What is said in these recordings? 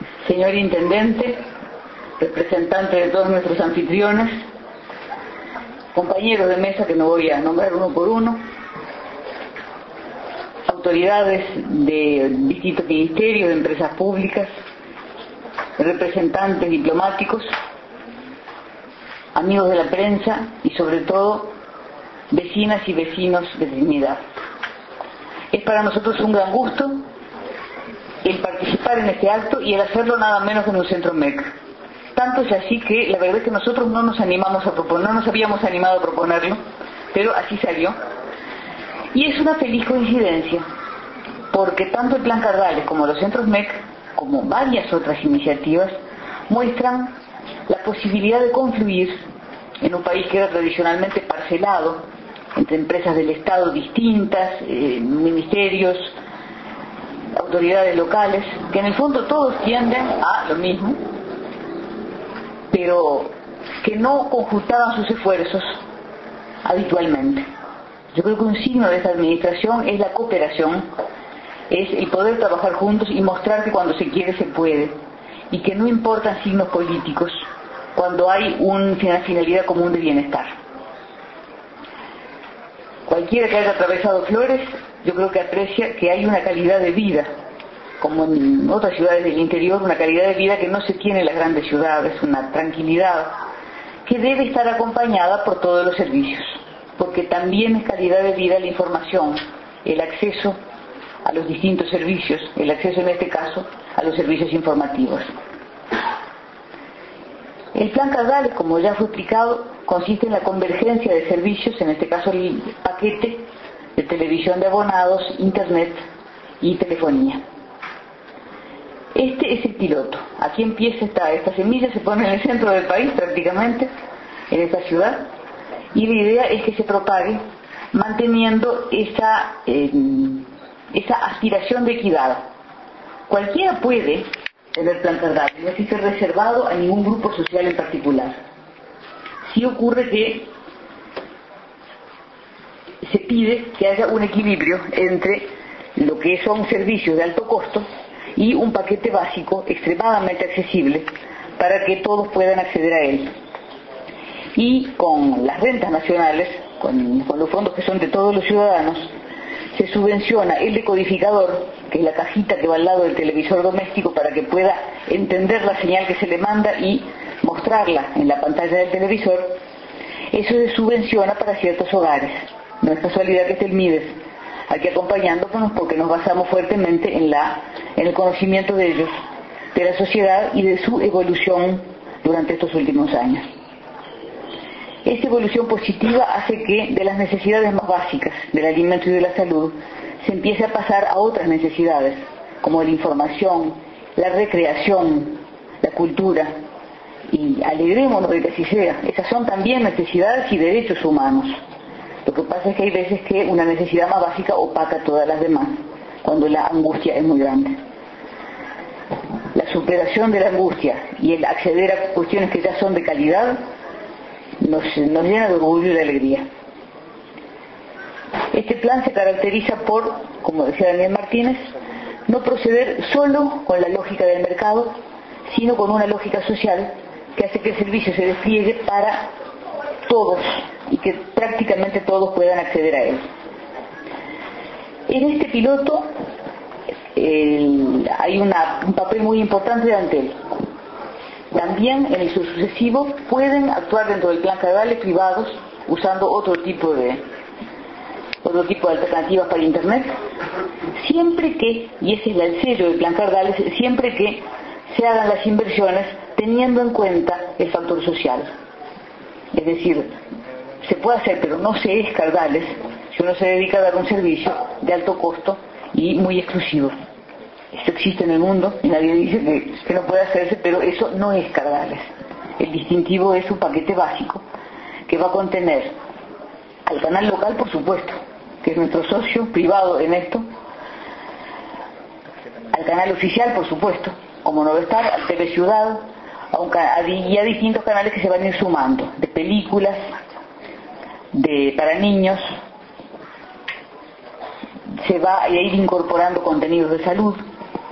señor Intendente, representante de todos nuestros anfitriones, compañeros de mesa que no voy a nombrar uno por uno, autoridades de distintos ministerios, de empresas públicas, representantes diplomáticos, amigos de la prensa y sobre todo vecinas y vecinos de Trinidad. Es para nosotros un gran gusto el participar en este acto y el hacerlo nada menos que en un centro MEC. Tanto es así que la verdad es que nosotros no nos animamos a proponer, no nos habíamos animado a proponerlo, pero así salió. Y es una feliz coincidencia, porque tanto el Plan Cardales como los centros MEC, como varias otras iniciativas, muestran la posibilidad de confluir en un país que era tradicionalmente parcelado entre empresas del Estado distintas, ministerios, autoridades locales, que en el fondo todos tienden a lo mismo, pero que no conjuntaban sus esfuerzos habitualmente. Yo creo que un signo de esta administración es la cooperación, es el poder trabajar juntos y mostrar que cuando se quiere se puede, y que no importan signos políticos cuando hay una finalidad común de bienestar. Cualquiera que haya atravesado Flores, yo creo que aprecia que hay una calidad de vida, como en otras ciudades del interior, una calidad de vida que no se tiene en las grandes ciudades, una tranquilidad que debe estar acompañada por todos los servicios, porque también es calidad de vida la información, el acceso a los distintos servicios, el acceso en este caso a los servicios informativos. El Plan Cardales, como ya fue explicado, consiste en la convergencia de servicios, en este caso el paquete de televisión de abonados, internet y telefonía. Este es el piloto. Aquí empieza esta semilla, se pone en el centro del país prácticamente, en esta ciudad, y la idea es que se propague manteniendo esa aspiración de equidad. Cualquiera puede tener Plan Cardales, no existe reservado a ningún grupo social en particular. Sí ocurre que se pide que haya un equilibrio entre lo que son servicios de alto costo y un paquete básico extremadamente accesible para que todos puedan acceder a él. Y con las rentas nacionales, con los fondos que son de todos los ciudadanos, se subvenciona el decodificador, que es la cajita que va al lado del televisor doméstico para que pueda entender la señal que se le manda y mostrarla en la pantalla del televisor. Eso se subvenciona para ciertos hogares. No es casualidad que esté el MIDES aquí acompañándonos, porque nos basamos fuertemente en el conocimiento de ellos, de la sociedad y de su evolución durante estos últimos años. Esta evolución positiva hace que de las necesidades más básicas del alimento y de la salud se empiece a pasar a otras necesidades, como la información, la recreación, la cultura, y alegrémonos de que así sea. Esas son también necesidades y derechos humanos. Lo que pasa es que hay veces que una necesidad más básica opaca todas las demás, cuando la angustia es muy grande. La superación de la angustia y el acceder a cuestiones que ya son de calidad nos llena de orgullo y de alegría. Este plan se caracteriza por, como decía Daniel Martínez, no proceder solo con la lógica del mercado, sino con una lógica social que hace que el servicio se despliegue para todos y que prácticamente todos puedan acceder a él. En este piloto hay un papel muy importante de Antel. También en el sucesivo pueden actuar dentro del Plan Cardales privados usando otro tipo de alternativas para Internet, siempre que, y ese es el sello del Plan Cardales, siempre que se hagan las inversiones teniendo en cuenta el factor social. Es decir, se puede hacer, pero no se es Cardales si uno se dedica a dar un servicio de alto costo y muy exclusivo. Esto existe en el mundo y nadie dice que no puede hacerse, pero eso no es Cardales. El distintivo es un paquete básico que va a contener al canal local, por supuesto, que es nuestro socio privado en esto, al canal oficial, por supuesto, como no va a estar, al TV Ciudad, y a distintos canales que se van a ir sumando, de películas, para niños. Se va a ir incorporando contenidos de salud,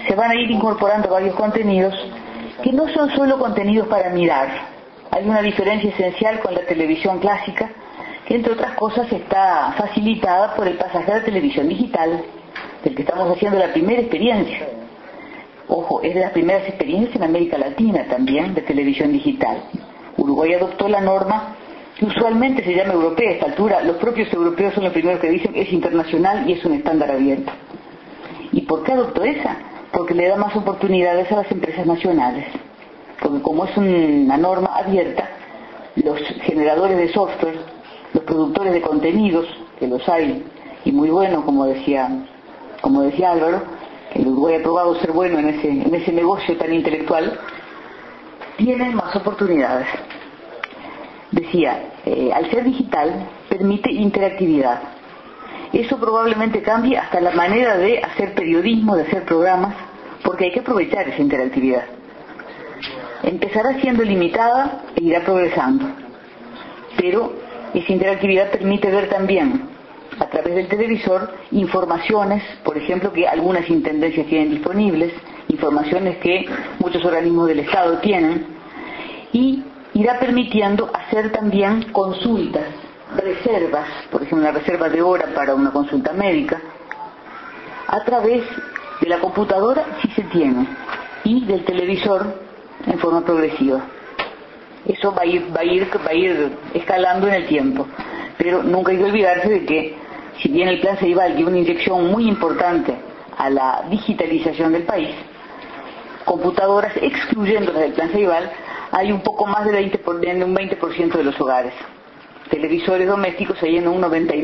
se van a ir incorporando varios contenidos que no son solo contenidos para mirar. Hay una diferencia esencial con la televisión clásica, que entre otras cosas está facilitada por el pasaje a la televisión digital, del que estamos haciendo la primera experiencia. Ojo, es de las primeras experiencias en América Latina también de televisión digital. Uruguay adoptó la norma que usualmente se llama europea a esta altura. Los propios europeos son los primeros que dicen es internacional y es un estándar abierto. ¿Y por qué adoptó esa? Porque le da más oportunidades a las empresas nacionales. Porque como es una norma abierta, los generadores de software, los productores de contenidos, que los hay, y muy buenos, como decía Álvaro, que el Uruguay ha probado ser bueno en ese negocio tan intelectual, tienen más oportunidades. Decía, al ser digital, permite interactividad. Eso probablemente cambie hasta la manera de hacer periodismo, de hacer programas, porque hay que aprovechar esa interactividad. Empezará siendo limitada e irá progresando, pero esa interactividad permite ver también, a través del televisor, informaciones, por ejemplo, que algunas intendencias tienen disponibles, informaciones que muchos organismos del Estado tienen, y irá permitiendo hacer también consultas, reservas, por ejemplo, una reserva de hora para una consulta médica, a través de la computadora si se tiene, y del televisor en forma progresiva. Eso va a ir escalando en el tiempo, pero nunca hay que olvidarse de que, si bien el Plan Ceibal dio una inyección muy importante a la digitalización del país, computadoras, excluyéndolas del Plan Ceibal, hay un poco más de un 20% de los hogares. Televisores domésticos hay en un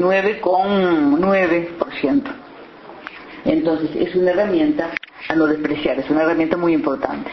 99,9%. Entonces es una herramienta a no despreciar, es una herramienta muy importante.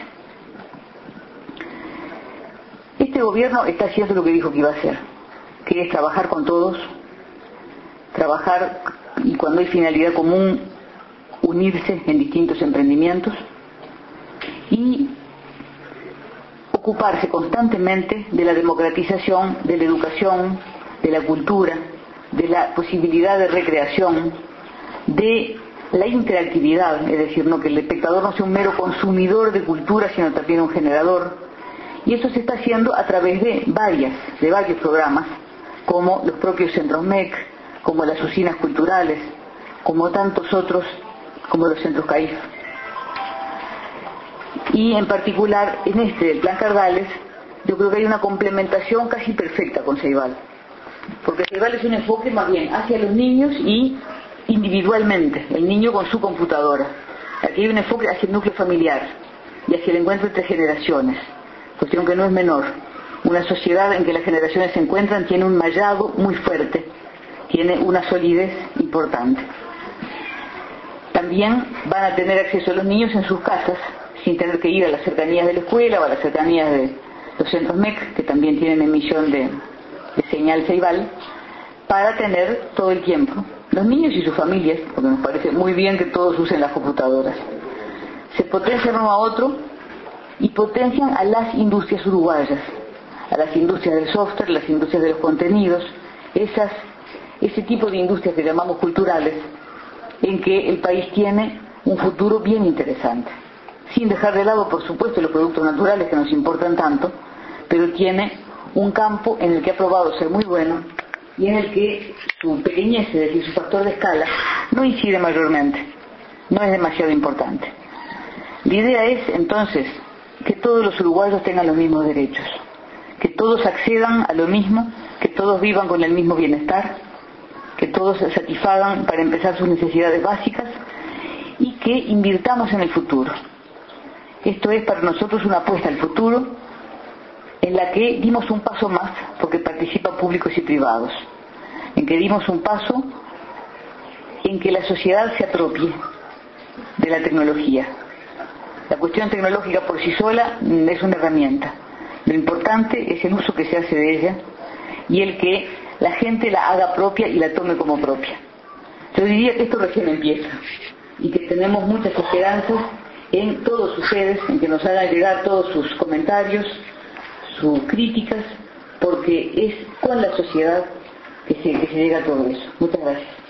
Este gobierno está haciendo lo que dijo que iba a hacer, que es trabajar con todos, trabajar, y cuando hay finalidad común, unirse en distintos emprendimientos y ocuparse constantemente de la democratización, de la educación, de la cultura, de la posibilidad de recreación, de la interactividad, es decir, no que el espectador no sea un mero consumidor de cultura, sino también un generador. Y eso se está haciendo a través de varios programas, como los propios centros MEC, como las usinas culturales, como tantos otros, como los centros CAIF. Y en particular, en del Plan Cardales, yo creo que hay una complementación casi perfecta con Ceibal. Porque Ceibal es un enfoque más bien hacia los niños y individualmente, el niño con su computadora. Aquí hay un enfoque hacia el núcleo familiar y hacia el encuentro entre generaciones, cuestión que no es menor. Una sociedad en que las generaciones se encuentran tiene un mallado muy fuerte, tiene una solidez importante. También van a tener acceso a los niños en sus casas, sin tener que ir a las cercanías de la escuela o a las cercanías de los centros MEC, que también tienen emisión de señal Ceibal, para tener todo el tiempo los niños y sus familias, porque nos parece muy bien que todos usen las computadoras. Se potencian uno a otro y potencian a las industrias uruguayas, a las industrias del software, las industrias de los contenidos, ese tipo de industrias que llamamos culturales, en que el país tiene un futuro bien interesante, sin dejar de lado, por supuesto, los productos naturales que nos importan tanto, pero tiene un campo en el que ha probado ser muy bueno y en el que su pequeñez, es decir, su factor de escala, no incide mayormente, no es demasiado importante. La idea es, entonces, que todos los uruguayos tengan los mismos derechos, que todos accedan a lo mismo, que todos vivan con el mismo bienestar, que todos satisfagan, para empezar, sus necesidades básicas, y que invirtamos en el futuro. Esto es para nosotros una apuesta al futuro, en la que dimos un paso más, porque participan públicos y privados, en que dimos un paso en que la sociedad se apropie de la tecnología. La cuestión tecnológica por sí sola es una herramienta. Lo importante es el uso que se hace de ella y el que la gente la haga propia y la tome como propia. Yo diría que esto recién empieza y que tenemos muchas esperanzas en todos ustedes, en que nos hagan llegar todos sus comentarios, sus críticas, porque es con la sociedad que se llega a todo eso. Muchas gracias.